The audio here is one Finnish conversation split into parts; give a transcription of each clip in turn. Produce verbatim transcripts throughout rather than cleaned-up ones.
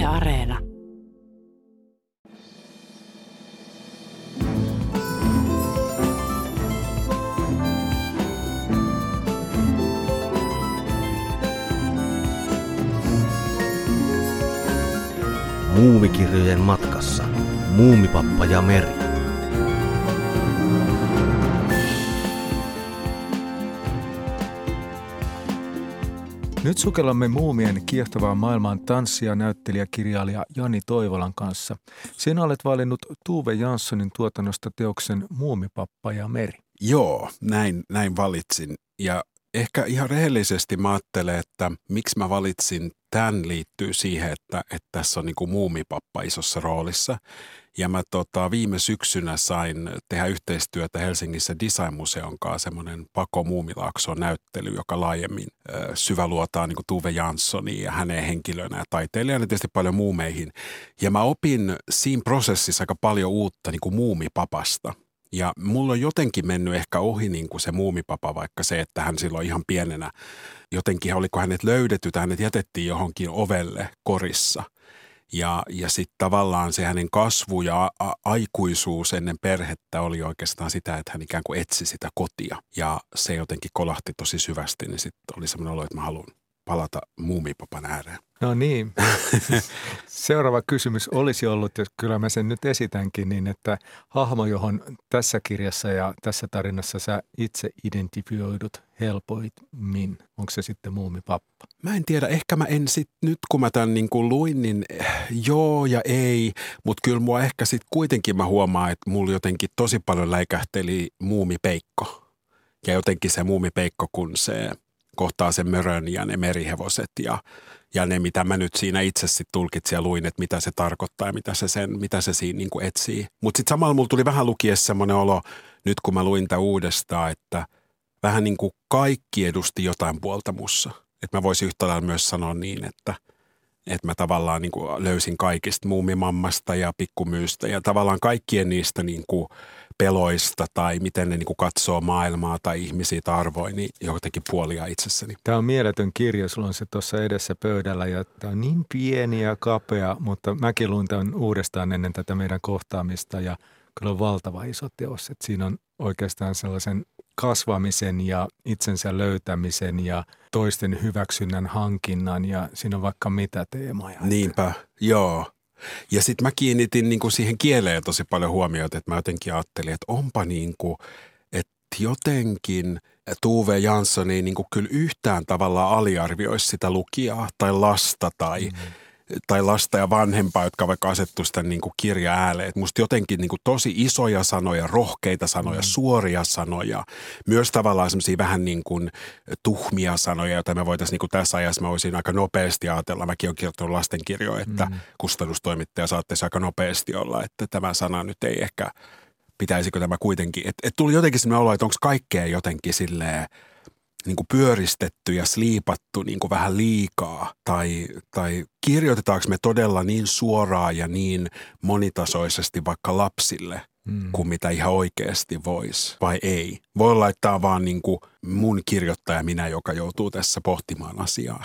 Areena. Muumikirjojen matkassa Muumipappa ja Meri. Nyt sukellamme muumien kiehtovaan maailmaan tanssia näyttelijäkirjailija Jani Toivolan kanssa. Sinä olet valinnut Tove Janssonin tuotannosta teoksen Muumipappa ja Meri. Joo, näin, näin valitsin. Ja ehkä ihan rehellisesti mä ajattelen, että miksi mä valitsin tämän liittyy siihen, että, että tässä on niin kuin muumipappa isossa roolissa. Ja mä tota, viime syksynä sain tehdä yhteistyötä Helsingissä Design-museon kanssa semmoinen Pako Muumilaakson näyttely, joka laajemmin ö, syväluotaa niin kuin Tove Janssonia ja hänen henkilönä ja taiteilijana tietysti paljon muumeihin. Ja mä opin siinä prosessissa aika paljon uutta niin kuin muumipapasta. Ja mulla on jotenkin mennyt ehkä ohi niin kuin se muumipapa, vaikka se, että hän silloin ihan pienenä, jotenkin oliko hänet löydetty tai hänet jätettiin johonkin ovelle korissa. Ja, ja sitten tavallaan se hänen kasvu ja a- aikuisuus ennen perhettä oli oikeastaan sitä, että hän ikään kuin etsi sitä kotia. Ja se jotenkin kolahti tosi syvästi, niin sitten oli semmoinen olo, että mä haluan palata muumipapan ääreen. No niin. Seuraava kysymys olisi ollut, ja kyllä mä sen nyt esitänkin, niin että hahmo, johon tässä kirjassa ja tässä tarinassa sä itse identifioidut helpoimmin, onko se sitten muumipappa? Mä en tiedä, ehkä mä en sit nyt kun mä tämän niin kuin luin, niin joo ja ei, mutta kyllä mua ehkä sitten kuitenkin mä huomaan, että mulla jotenkin tosi paljon läikähteli muumipeikko. Ja jotenkin se muumipeikko, kun se kohtaa sen mörön ja ne merihevoset ja, ja ne, mitä mä nyt siinä itse sitten tulkitsin ja luin, että mitä se tarkoittaa ja mitä se, sen, mitä se siinä niin kuin etsii. Mutta sitten samalla mulla tuli vähän lukiessa semmoinen olo, nyt kun mä luin tämän uudestaan, että vähän niin kuin kaikki edusti jotain puolta mussa. Että mä voisin yhtä lailla myös sanoa niin, että, että mä tavallaan niin kuin löysin kaikista muumimammasta ja pikkumyystä ja tavallaan kaikkien niistä niin kuin peloista tai miten ne niin kuin katsoo maailmaa tai ihmisiä tai arvoja, niin jotenkin puolia itsessäni. Tämä on mieletön kirja, sulla on se tuossa edessä pöydällä ja tämä on niin pieni ja kapea, mutta mäkin luin tämän uudestaan ennen tätä meidän kohtaamista ja kyllä on valtava iso teos, että siinä on oikeastaan sellaisen kasvamisen ja itsensä löytämisen ja toisten hyväksynnän hankinnan ja siinä on vaikka mitä teemoja. Niinpä, joo. Ja sitten mä kiinnitin niinku siihen kieleen tosi paljon huomiota, että mä jotenkin ajattelin, että onpa niinku, että jotenkin Tove Jansson ei niinku kyllä yhtään tavallaan aliarvioisi sitä lukijaa tai lasta tai, mm. tai lasta ja vanhempaa, jotka vaikka asettu sitä niinku kirja ääleen. Musta jotenkin niinku tosi isoja sanoja, rohkeita sanoja, mm. suoria sanoja, myös tavallaan semmoisia vähän niin kuin tuhmia sanoja, joita me voitaisiin niinku tässä ajassa, mä voisin aika nopeasti ajatella. Mäkin olen kirjoittanut lastenkirjoja, että mm. kustannustoimittaja saattaisi aika nopeasti olla, että tämä sana nyt ei ehkä, pitäisikö tämä kuitenkin. Että et tuli jotenkin semmoinen olo, että onko kaikkea jotenkin silleen niin kuin pyöristetty ja sliipattu niin kuin vähän liikaa tai, tai kirjoitetaanko me todella niin suoraan ja niin monitasoisesti vaikka lapsille mm. kuin mitä ihan oikeasti voisi vai ei. Voi olla, että tämä on vaan niin kuin mun kirjoittaja minä, joka joutuu tässä pohtimaan asiaa.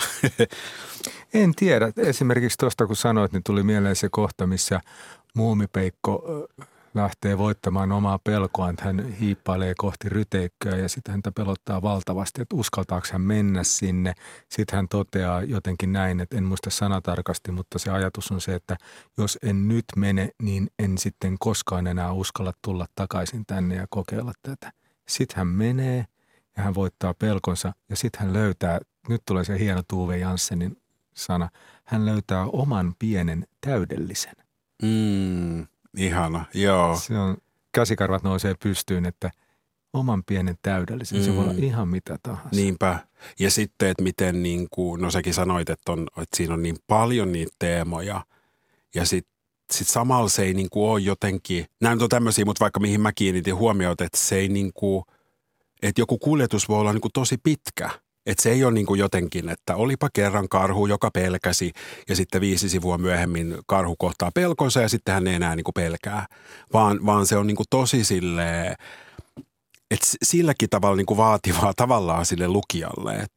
En tiedä. Esimerkiksi tuosta kun sanoit, niin tuli mieleen se kohta, missä muumipeikko lähtee voittamaan omaa pelkoaan, että hän hiippailee kohti ryteikköä ja sitten häntä pelottaa valtavasti, että uskaltaako hän mennä sinne. Sitten hän toteaa jotenkin näin, että en muista sanatarkasti, mutta se ajatus on se, että jos en nyt mene, niin en sitten koskaan enää uskalla tulla takaisin tänne ja kokeilla tätä. Sitten hän menee ja hän voittaa pelkonsa ja sitten hän löytää, nyt tulee se hieno Tove Janssonin sana, hän löytää oman pienen täydellisen. Mm. Ihana, joo. Se on, käsikarvat nousee pystyyn, että oman pienen täydellisen, mm. se voi olla ihan mitä tahansa. Niinpä. Ja sitten, että miten niin kuin, no säkin sanoit, että, on, että siinä on niin paljon niitä teemoja. Ja sitten sit samalla se ei niin kuin ole jotenkin, nämä on tämmöisiä, mutta vaikka mihin mä kiinnitin huomiota, että se ei niin kuin, että joku kuljetus voi olla niin kuin tosi pitkä. Että se ei ole niin kuin jotenkin, että olipa kerran karhu, joka pelkäsi ja sitten viisi sivua myöhemmin karhu kohtaa pelkonsa ja sitten hän ei enää niin kuin pelkää. Vaan, vaan se on niin kuin tosi silleen, että silläkin tavalla niin kuin vaativaa tavallaan sille lukijalle, että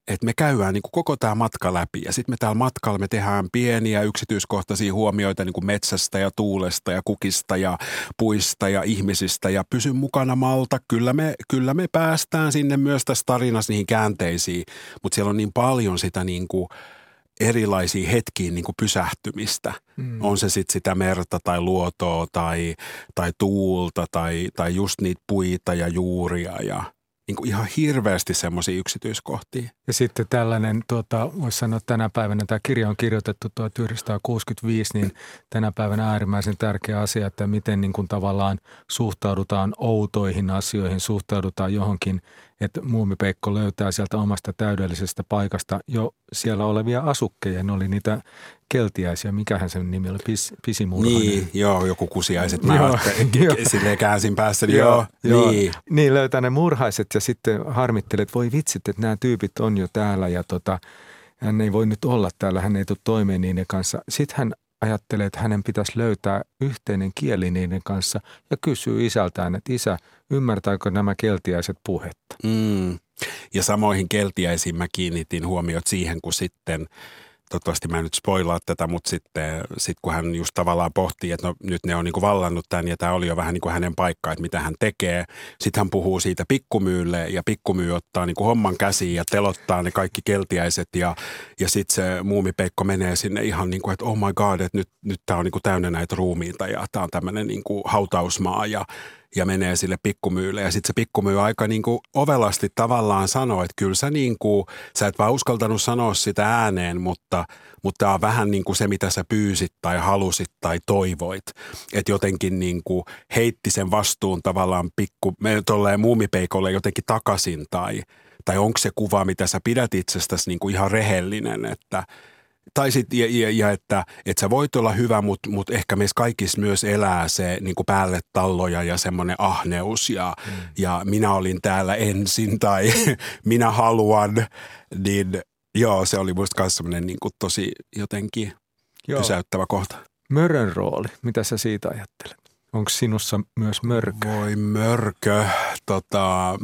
että me käydään niin kuin koko tämä matka läpi ja sitten me täällä matkalla me tehdään pieniä yksityiskohtaisia huomioita niin kuin metsästä ja tuulesta ja kukista ja puista ja ihmisistä ja pysy mukana Malta. Kyllä me, kyllä me päästään sinne myös tässä tarinassa niihin käänteisiin, mutta siellä on niin paljon sitä niin kuin erilaisia hetkiin niin kuin pysähtymistä. Mm. On se sitten sitä merta tai luotoa tai, tai tuulta tai, tai just niitä puita ja juuria ja niin kuin ihan hirveästi semmoisia yksityiskohtia. Ja sitten tällainen, tuota, voisi sanoa tänä päivänä, tämä kirja on kirjoitettu tuhatyhdeksänsataakuusikymmentäviisi, niin tänä päivänä äärimmäisen tärkeä asia, että miten niin kuin tavallaan suhtaudutaan outoihin asioihin, suhtaudutaan johonkin, että Muumipeikko löytää sieltä omasta täydellisestä paikasta jo siellä olevia asukkeja. Ne oli niitä keltiäisiä, mikähän sen nimi oli, Pis, pisimurhainen. Niin, joo, joku kusiaiset. Mä ajattelin, silleen käänsin päässä, niin joo, joo, niin. Niin löytää ne murhaiset ja sitten harmittelee, että voi vitsit, että nämä tyypit on jo täällä ja tota, hän ei voi nyt olla täällä, hän ei tule toimeen niiden kanssa. Sitten hän ajattelee, että hänen pitäisi löytää yhteinen kieli niiden kanssa ja kysyy isältään, että isä, ymmärtääkö nämä keltiäiset puhetta? Mm. Ja samoihin keltiäisiin mä kiinnitin huomiot siihen, kun sitten, toivottavasti mä en nyt spoilaa tätä, mutta sitten sit kun hän just tavallaan pohtii, että no, nyt ne on niin kuin vallannut tämän ja tämä oli jo vähän niin kuin hänen paikka, että mitä hän tekee. Sitten hän puhuu siitä pikkumyylle ja pikkumyy ottaa niin kuin homman käsiin ja telottaa ne kaikki keltiäiset ja, ja sitten se Muumipeikko menee sinne ihan niin kuin, että oh my god, että nyt, nyt tämä on niin kuin täynnä näitä ruumiita ja tämä on tämmöinen niin kuin hautausmaa ja ja menee sille pikkumyylle. Ja sitten se pikkumyy aika niin kuin ovelasti tavallaan sanoo, että kyllä sä niin kuin, sä et vaan uskaltanut sanoa sitä ääneen, mutta, mutta tämä on vähän niin kuin se, mitä sä pyysit tai halusit tai toivoit. Että jotenkin niin kuin heitti sen vastuun tavallaan pikku, tolleen Muumipeikolle jotenkin takaisin tai, tai onko se kuva, mitä sä pidät itsestäsi niin kuin ihan rehellinen, että tai sitten, ja, ja, ja että, että sä voit olla hyvä, mutta mut ehkä meissä kaikissa myös elää se niin kuin päälle talloja ja semmoinen ahneus ja, mm. ja minä olin täällä ensin tai minä haluan, niin joo, se oli musta myös semmoinen niin kuin tosi jotenkin joo. pysäyttävä kohta. Mörön rooli, mitä sä siitä ajattelet? Onko sinussa myös mörkö? Voi mörkö, tota...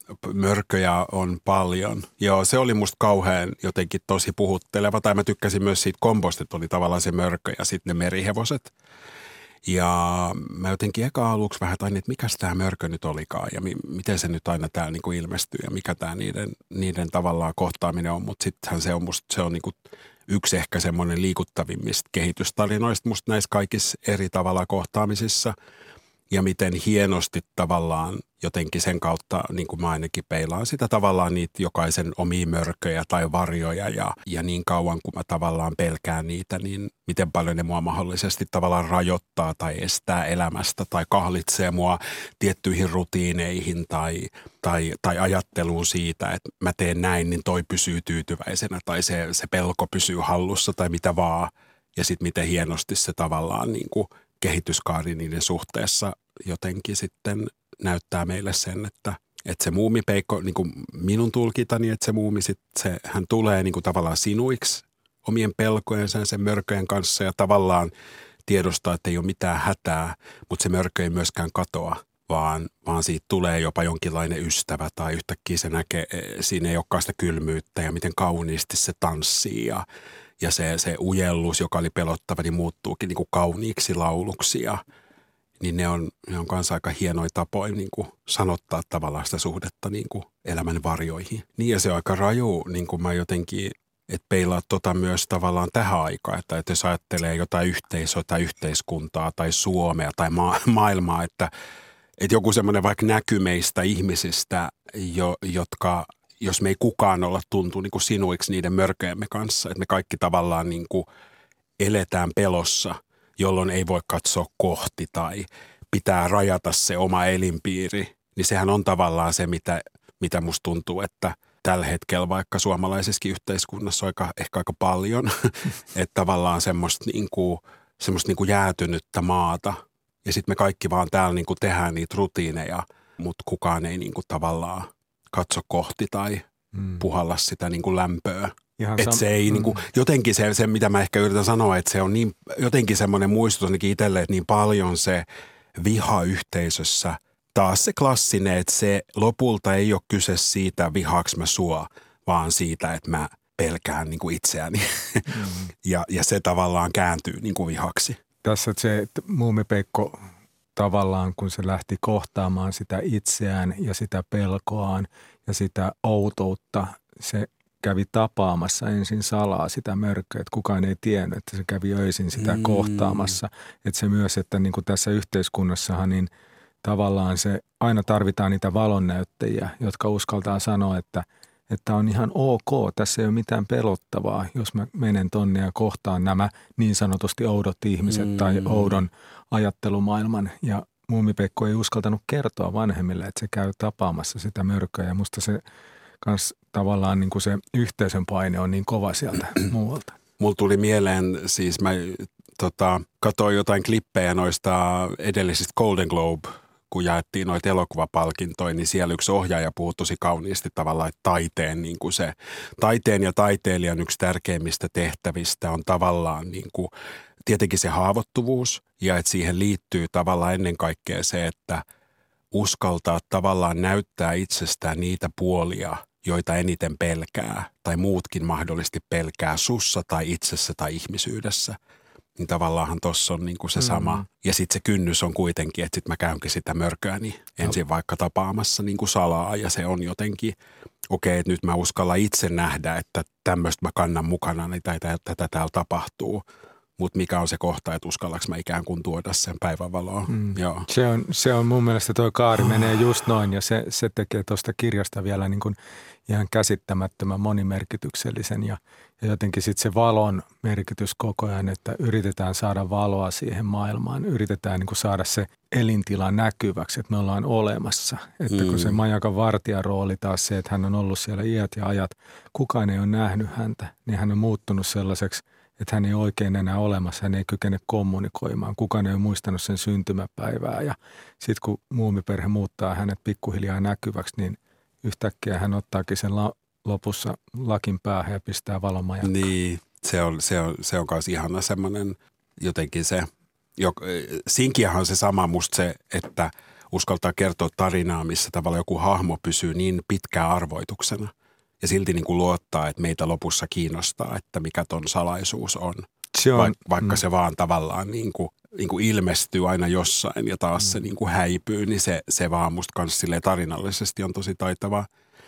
Mörköjä on paljon. Joo, se oli musta kauhean jotenkin tosi puhutteleva. Tai mä tykkäsin myös siitä kombosta, että oli tavallaan se mörkö ja sitten ne merihevoset. Ja mä jotenkin eka aluksi vähän tain, että mikä tämä mörkö nyt olikaan ja mi- miten se nyt aina täällä niinku ilmestyy ja mikä tämä niiden, niiden tavallaan kohtaaminen on. Mutta sittenhän se on musta, se on niinku yksi ehkä semmoinen liikuttavimmista kehitystarinoista musta näissä kaikissa eri tavalla kohtaamisissa. Ja miten hienosti tavallaan jotenkin sen kautta, niin kuin mä ainakin peilaan sitä tavallaan niitä jokaisen omia mörköjä tai varjoja ja, ja niin kauan kuin mä tavallaan pelkään niitä, niin miten paljon ne mua mahdollisesti tavallaan rajoittaa tai estää elämästä tai kahlitsee mua tiettyihin rutiineihin tai, tai, tai ajatteluun siitä, että mä teen näin, niin toi pysyy tyytyväisenä tai se, se pelko pysyy hallussa tai mitä vaan. Ja sitten miten hienosti se tavallaan niin kuin kehityskaari niiden suhteessa jotenkin sitten näyttää meille sen, että, että se Muumipeikko, niin kuin minun tulkitani, että se muumi sit, se, hän tulee niin kuin tavallaan sinuiksi omien pelkojensa sen mörköjen kanssa ja tavallaan tiedostaa, että ei ole mitään hätää, mutta se mörkö ei myöskään katoa, vaan, vaan siitä tulee jopa jonkinlainen ystävä tai yhtäkkiä se näkee, siinä ei olekaan sitä kylmyyttä ja miten kauniisti se tanssii ja Ja se, se ujellus, joka oli pelottava, niin muuttuukin niin kuin kauniiksi lauluksi. Ja, niin ne on, ne on kanssa aika hienoja tapoja niin kuin sanottaa tavallaan sitä suhdetta niin kuin elämän varjoihin. Niin ja se on aika raju, niin kuin mä jotenkin, että peilaa tota myös tavallaan tähän aikaan. Että, että jos ajattelee jotain yhteisöä tai yhteiskuntaa tai Suomea tai ma- maailmaa, että, että joku semmoinen vaikka näky meistä ihmisistä, jo, jotka... jos me ei kukaan olla tuntu niin kuin sinuiksi niiden mörköjemme kanssa, että me kaikki tavallaan niin kuin eletään pelossa, jolloin ei voi katsoa kohti tai pitää rajata se oma elinpiiri, niin sehän on tavallaan se, mitä, mitä musta tuntuu, että tällä hetkellä vaikka suomalaisessakin yhteiskunnassa on aika, ehkä aika paljon, että tavallaan semmoista, niin kuin, semmoista niin kuin jäätynyttä maata ja sitten me kaikki vaan täällä niin kuin tehdään niitä rutiineja, mutta kukaan ei niin kuin tavallaan katso kohti tai mm. puhalla sitä niin kuin lämpöä. Että sam- se ei mm. niin kuin, jotenkin se, se, mitä mä ehkä yritän sanoa, että se on niin, jotenkin semmoinen muistutus ainakin itselle, että niin paljon se viha yhteisössä, taas se klassinen, että se lopulta ei ole kyse siitä, vihaaks mä sua, vaan siitä, että mä pelkään niin kuin itseäni. Mm. ja, ja se tavallaan kääntyy niin kuin vihaksi. Tässä se, että Muumipeikko tavallaan, kun se lähti kohtaamaan sitä itseään ja sitä pelkoaan ja sitä outoutta, se kävi tapaamassa ensin salaa sitä mörköä, että kukaan ei tiennyt, että se kävi öisin sitä mm. kohtaamassa. Että se myös, että niin kuin tässä yhteiskunnassahan niin tavallaan se aina tarvitaan niitä valonnäyttäjiä, jotka uskaltaa sanoa, että että on ihan ok, tässä ei ole mitään pelottavaa, jos mä menen tonne ja kohtaan nämä niin sanotusti oudot ihmiset mm. tai oudon ajattelumaailman. Ja Muumipeikko ei uskaltanut kertoa vanhemmille, että se käy tapaamassa sitä mörköä. Ja musta se kans tavallaan niin kuin se yhteisön paine on niin kova sieltä muualta. Mulla tuli mieleen, siis mä tota, katsoin jotain klippejä noista edellisistä Golden Globe, kun jaettiin noita elokuvapalkintoja, niin siellä yksi ohjaaja puhui tosi kauniisti tavallaan, että taiteen, niin kuin se, taiteen ja taiteilijan yksi tärkeimmistä tehtävistä on tavallaan niin kuin, tietenkin se haavoittuvuus ja että siihen liittyy tavallaan ennen kaikkea se, että uskaltaa tavallaan näyttää itsestään niitä puolia, joita eniten pelkää tai muutkin mahdollisesti pelkää sussa tai itsessä tai ihmisyydessä. Niin tavallaanhan tuossa on niinku se sama. Mm. Ja sitten se kynnys on kuitenkin, että sitten mä käynkin sitä mörköäni ensin vaikka tapaamassa niinku salaa. Ja se on jotenkin, okei, okay, että nyt mä uskallan itse nähdä, että tämmöistä mä kannan mukana, niin tätä, tätä täällä tapahtuu. Mutta mikä on se kohta, että uskallaks mä ikään kuin tuoda sen päivänvaloon. Mm. Joo. Se, on, se on mun mielestä toi kaari menee just noin ja se, se tekee tuosta kirjasta vielä niin kuin ihan käsittämättömän monimerkityksellisen ja, ja jotenkin sitten se valon merkitys koko ajan, että yritetään saada valoa siihen maailmaan, yritetään niin kuin saada se elintila näkyväksi, että me ollaan olemassa. Että mm. kun se majakan vartijan rooli taas se, että hän on ollut siellä iät ja ajat, kukaan ei ole nähnyt häntä, niin hän on muuttunut sellaiseksi, että hän ei oikein enää olemassa, hän ei kykene kommunikoimaan, kukaan ei ole muistanut sen syntymäpäivää ja sitten kun muumiperhe muuttaa hänet pikkuhiljaa näkyväksi, niin yhtäkkiä hän ottaakin sen la- lopussa lakin päähän ja pistää valomajakkaan. Niin, se on, se on, se on myös ihana semmoinen jotenkin se, jo, Sinkiähän on se sama musta se, että uskaltaa kertoa tarinaa, missä tavallaan joku hahmo pysyy niin pitkään arvoituksena. Ja silti niin kuin luottaa, että meitä lopussa kiinnostaa, että mikä ton salaisuus on. Se on Vaik, vaikka mm. se vaan tavallaan niin kuin, niin kuin ilmestyy aina jossain ja taas mm. se niin kuin häipyy, niin se, se vaan musta kanssa silleen tarinallisesti on tosi taitavaa.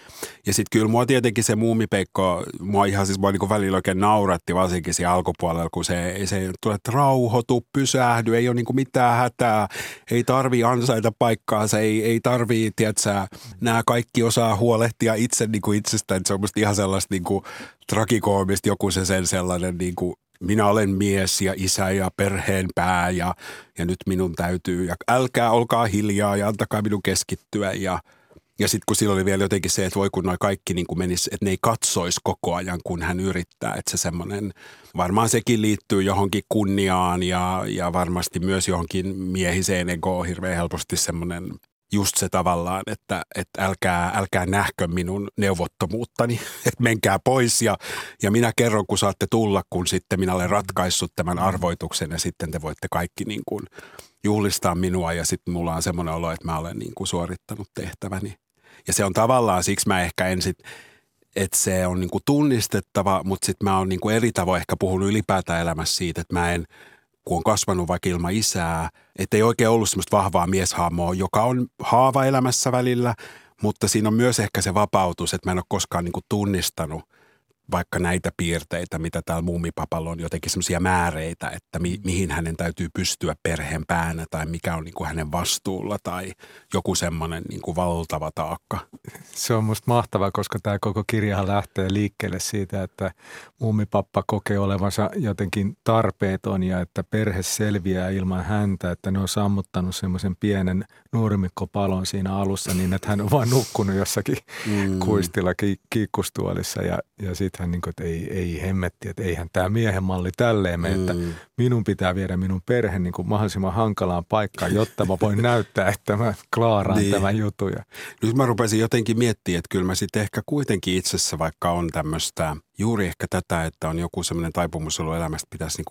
Ja sitten kyllä mua tietenkin se Muumipeikko, mua ihan siis mua niin kuin välillä oikein nauratti varsinkin siinä alkupuolella, kun se, se tulee, että rauhoitu, pysähdy, ei ole niin kuin mitään hätää, ei tarvii ansaita paikkaansa, ei, ei tarvii, tiedätkö, nämä kaikki osaa huolehtia itse niin kuin itsestään, se on musta ihan sellaista niin kuin trakikoomista, joku se sen sellainen niin kuin minä olen mies ja isä ja perheen pää ja, ja nyt minun täytyy ja älkää olkaa hiljaa ja antakaa minun keskittyä ja Ja sitten kun sillä oli vielä jotenkin se, että voi kun noi kaikki niin kuin menisi, että ne ei katsoisi koko ajan, kun hän yrittää. Että se semmoinen, varmaan sekin liittyy johonkin kunniaan ja, ja varmasti myös johonkin miehiseen egoon hirveän helposti semmoinen just se tavallaan, että, että älkää, älkää nähkö minun neuvottomuuttani, että menkää pois ja, ja minä kerron, kun saatte tulla, kun sitten minä olen ratkaissut tämän arvoituksen ja sitten te voitte kaikki niin kuin juhlistaa minua ja sitten mulla on semmoinen olo, että mä olen niin kuin suorittanut tehtäväni. Ja se on tavallaan, siksi mä ehkä en sit, että se on niinku tunnistettava, mutta sitten mä oon niinku eri tavoin ehkä puhunut ylipäätään elämässä siitä, että mä en, kun on kasvanut vaikka ilman isää, että ei oikein ollut semmoista vahvaa mieshahmoa, joka on haava elämässä välillä, mutta siinä on myös ehkä se vapautus, että mä en ole koskaan niinku tunnistanut vaikka näitä piirteitä, mitä täällä Muumipapalla on, jotenkin semmoisia määreitä, että mi- mihin hänen täytyy pystyä perheen päänä tai mikä on niin kuin hänen vastuulla tai joku semmoinen niin kuin valtava taakka. Se on musta mahtavaa, koska tämä koko kirjahan lähtee liikkeelle siitä, että Muumipappa kokee olevansa jotenkin tarpeeton ja että perhe selviää ilman häntä, että ne on sammuttanut semmoisen pienen nurmikkopalon siinä alussa niin, että hän on vaan nukkunut jossakin mm. kuistilla ki- kiikkustuolissa ja, ja sitten hän niin kuin, että ei, ei hemmetti, että eihän tämä miehen malli tälleen mene, mm. että minun pitää viedä minun perhe niin kuin mahdollisimman hankalaan paikkaan, jotta mä voin näyttää, että mä klaaraan niin. tämän jutun. Ja nyt mä rupesin jotenkin miettimään, että kyllä mä sitten ehkä kuitenkin itsessä, vaikka on tämmöistä, juuri ehkä tätä, että on joku semmoinen taipumus ollut elämästä, pitäisi niin kuin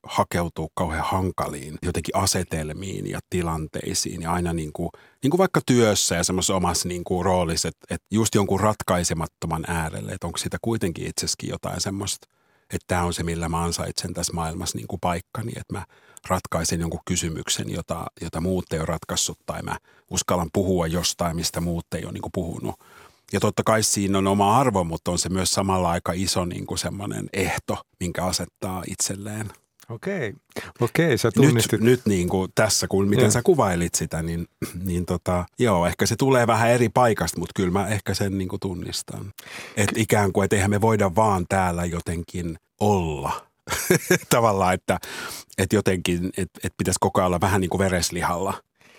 hakeutua kauhean hankaliin jotenkin asetelmiin ja tilanteisiin ja aina niin kuin, niin kuin vaikka työssä ja semmoisessa omassa niin kuin roolissa, että, että just jonkun ratkaisemattoman äärelle, että onko siitä kuitenkin itsessäkin jotain semmoista, että tämä on se, millä mä ansaitsen tässä maailmassa niin kuin paikkani, että mä ratkaisen jonkun kysymyksen, jota, jota muut ei ole ratkaissut tai mä uskallan puhua jostain, mistä muut ei ole niin kuin puhunut. Ja totta kai siinä on oma arvo, mutta on se myös samalla aika iso niin kuin semmoinen ehto, minkä asettaa itselleen. Okei, okei, sä tunnistit. Nyt, nyt niin kuin tässä, kun miten ja. sä kuvailit sitä, niin, niin tota, joo, ehkä se tulee vähän eri paikasta, mutta kyllä mä ehkä sen niin kuin tunnistan. Että ikään kuin, että eihän me voida vaan täällä jotenkin olla. Tavallaan, että, että jotenkin, että, että pitäisi koko ajan olla vähän niin kuin vereslihalla.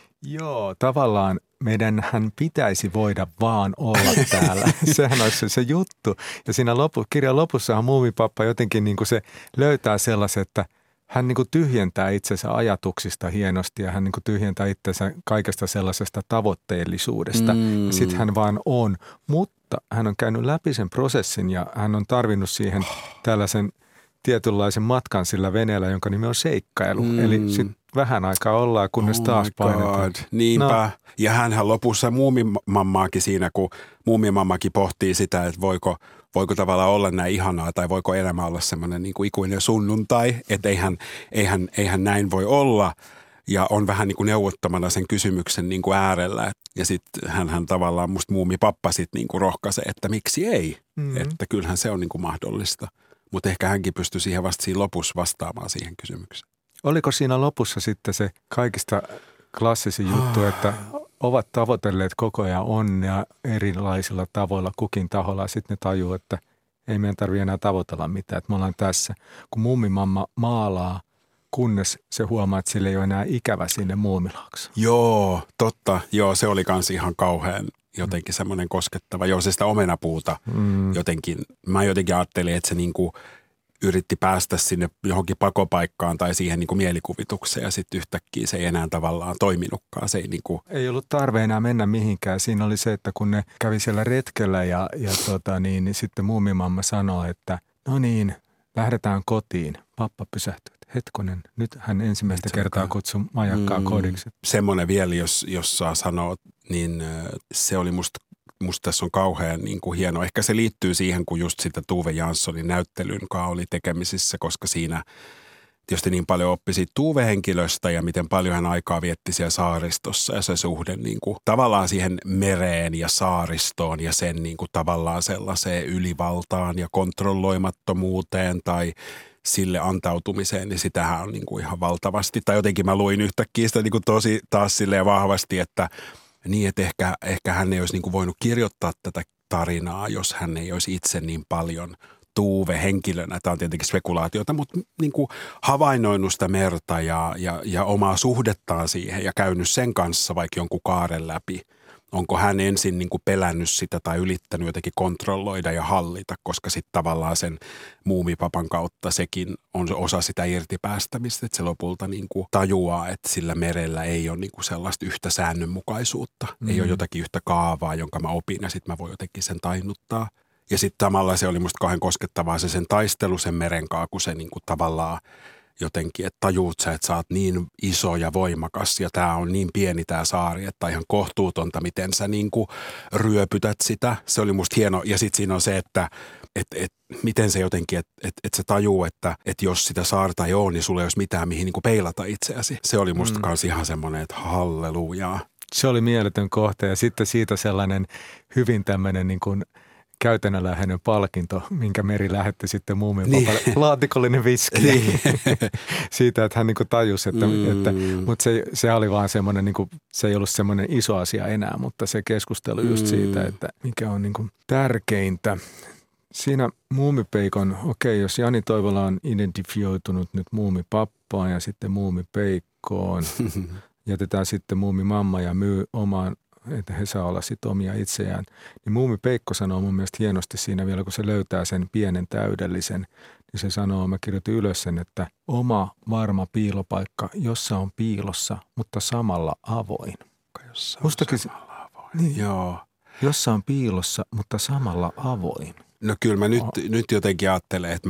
Joo, tavallaan meidänhän pitäisi voida vaan olla täällä. Sehän olisi se juttu. Ja siinä lopu, kirjan lopussahan Muumipappa jotenkin niin kuin se löytää sellaisen, että hän niin kuin tyhjentää itsensä ajatuksista hienosti ja hän niin kuin tyhjentää itsensä kaikesta sellaisesta tavoitteellisuudesta. Mm. Ja sitten hän vaan on. Mutta hän on käynyt läpi sen prosessin ja hän on tarvinnut siihen tällaisen tietynlaisen matkan sillä veneellä, jonka nimi on seikkailu. Mm. Eli sitten vähän aikaa ollaan, kunnes oh taas painetaan. Niinpä. No. Ja hänhän lopussa muumimammaakin siinä, kun muumimammakin pohtii sitä, että voiko, voiko tavallaan olla näin ihanaa tai voiko elämä olla semmoinen niin kuin ikuinen sunnuntai, että eihän, eihän, eihän näin voi olla. Ja on vähän niin kuin neuvottomana sen kysymyksen niin kuin äärellä. Ja sitten hänhän tavallaan musta muumipappa sitten niin kuin rohkaisee, että miksi ei. Mm. Että kyllähän se on niin kuin mahdollista. Mutta ehkä hänkin pystyi siihen vasta siinä lopussa vastaamaan siihen kysymykseen. Oliko siinä lopussa sitten se kaikista klassisin juttu, että ovat tavoitelleet koko ajan onnea erilaisilla tavoilla kukin taholla ja sitten ne tajuu, että ei meidän tarvitse enää tavoitella mitään, että me ollaan tässä. Kun muumimamma maalaa, kunnes se huomaa, että sillä ei ole enää ikävä sinne muumilaaksoon. Joo, totta. Joo, se oli kans ihan kauhean jotenkin semmoinen koskettava. Joo, se sitä omenapuuta mm. jotenkin. Mä jotenkin ajattelin, että se niinku yritti päästä sinne johonkin pakopaikkaan tai siihen niinku mielikuvitukseen ja sitten yhtäkkiä se ei enää tavallaan toiminutkaan. Se ei, niinku ei ollut tarve enää mennä mihinkään. Siinä oli se, että kun ne kävi siellä retkellä ja, ja tota niin, niin sitten muumimamma sanoi, että no niin, lähdetään kotiin. Pappa pysähtyi. Hetkonen, nyt hän ensimmäistä Itse kertaa kutsui majakkaa mm, kodiksi. Semmoinen vielä, jos, jos saa sanoa, niin se oli musta, musta tässä on kauhean niin kuin hieno. Ehkä se liittyy siihen, kun just sitä Tove Janssonin näyttelyn kanssa oli tekemisissä, koska siinä tietysti niin paljon oppi siitä Tove-henkilöstä ja miten paljon hän aikaa vietti siellä saaristossa ja se suhde niin kuin tavallaan siihen mereen ja saaristoon ja sen niin kuin tavallaan sellaiseen ylivaltaan ja kontrolloimattomuuteen tai sille antautumiseen, niin sitähän on niin kuin ihan valtavasti. Tai jotenkin mä luin yhtäkkiä sitä niin kuin tosi taas silleen vahvasti, että niin, että ehkä, ehkä hän ei olisi niin kuin voinut kirjoittaa tätä tarinaa, jos hän ei olisi itse niin paljon Tuve henkilönä. Tämä on tietenkin spekulaatiota, mutta niin kuin havainnoinut sitä merta ja, ja, ja omaa suhdettaan siihen ja käynyt sen kanssa vaikka jonkun kaaren läpi. Onko hän ensin niin kuin pelännyt sitä tai ylittänyt jotenkin kontrolloida ja hallita, koska sitten tavallaan sen muumipapan kautta sekin on osa sitä irtipäästämistä, että se lopulta niin kuin tajuaa, että sillä merellä ei ole niin kuin sellaista yhtä säännönmukaisuutta. Mm-hmm. Ei ole jotakin yhtä kaavaa, jonka mä opin ja sitten mä voin jotenkin sen tainnuttaa. Ja sitten samalla se oli musta kauhean koskettavaa se sen taistelu sen meren kanssa, kun se niin kuin tavallaan jotenkin, että tajuut sä, että sä oot niin iso ja voimakas ja tää on niin pieni tää saari, että ihan kohtuutonta, miten sä niin kuin ryöpytät sitä. Se oli musta hieno. Ja sitten siinä on se, että et, et, miten se jotenkin, että et, et sä tajuu, että et jos sitä saarta ei ole, niin sulla ei olisi mitään mihin niin kuin peilata itseäsi. Se oli musta mm. kans ihan semmoinen, että hallelujaa. Se oli mieletön kohta ja sitten siitä sellainen hyvin tämmöinen niin kuin käytännönläheinen palkinto, minkä Meri lähetti sitten muumipapalle. Niin. Laatikollinen viski. Niin. Siitä, että hän niin kuin tajusi, että, mm. että mutta se, se oli vaan semmoinen, niin kuin, se ei ollut semmoinen iso asia enää, mutta se keskustelu just mm. siitä, että mikä on niin kuin tärkeintä. Siinä muumipeikon, okei, okay, jos Jani Toivola on identifioitunut nyt muumipappaan ja sitten muumipeikkoon, jätetään sitten muumimamma ja myy omaan, että he saa olla sitten omia itseään. Niin muumipeikko sanoo mun mielestä hienosti siinä vielä, kun se löytää sen pienen täydellisen, niin se sanoo, mä kirjoitin ylös sen, että oma varma piilopaikka, jossa on piilossa, mutta samalla avoin. Jossa on Mustakin, samalla avoin. Niin, joo. Jossa on piilossa, mutta samalla avoin. No kyllä mä nyt, nyt jotenkin ajattelen, että mä,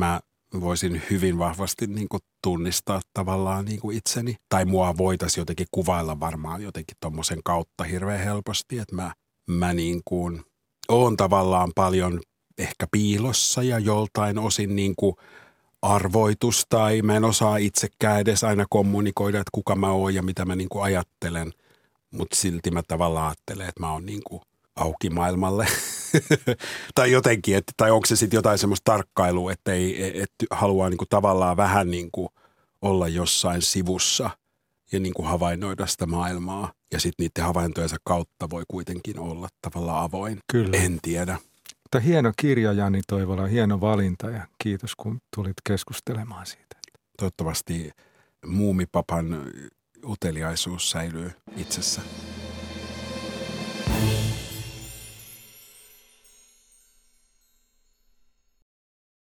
voisin hyvin vahvasti niin kuin tunnistaa tavallaan niin kuin itseni. Tai mua voitaisiin jotenkin kuvailla varmaan jotenkin tommosen kautta hirveän helposti, että mä, mä niin kuin oon tavallaan paljon ehkä piilossa ja joltain osin niin kuin arvoitus tai mä en osaa itsekään edes aina kommunikoida, että kuka mä oon ja mitä mä niin kuin ajattelen. Mutta silti mä tavallaan ajattelen, että mä oon niin kuin auki maailmalle. Tai jotenkin, että, tai onko se sitten jotain semmoista tarkkailua, että ei, et haluaa niinku tavallaan vähän niinku olla jossain sivussa ja niinku havainnoida sitä maailmaa. Ja sitten niiden havaintojensa kautta voi kuitenkin olla tavallaan avoin. Kyllä. En tiedä. Mutta hieno kirja, Jani Toivola, hieno valinta ja kiitos kun tulit keskustelemaan siitä. Toivottavasti Muumipapan uteliaisuus säilyy itsessä.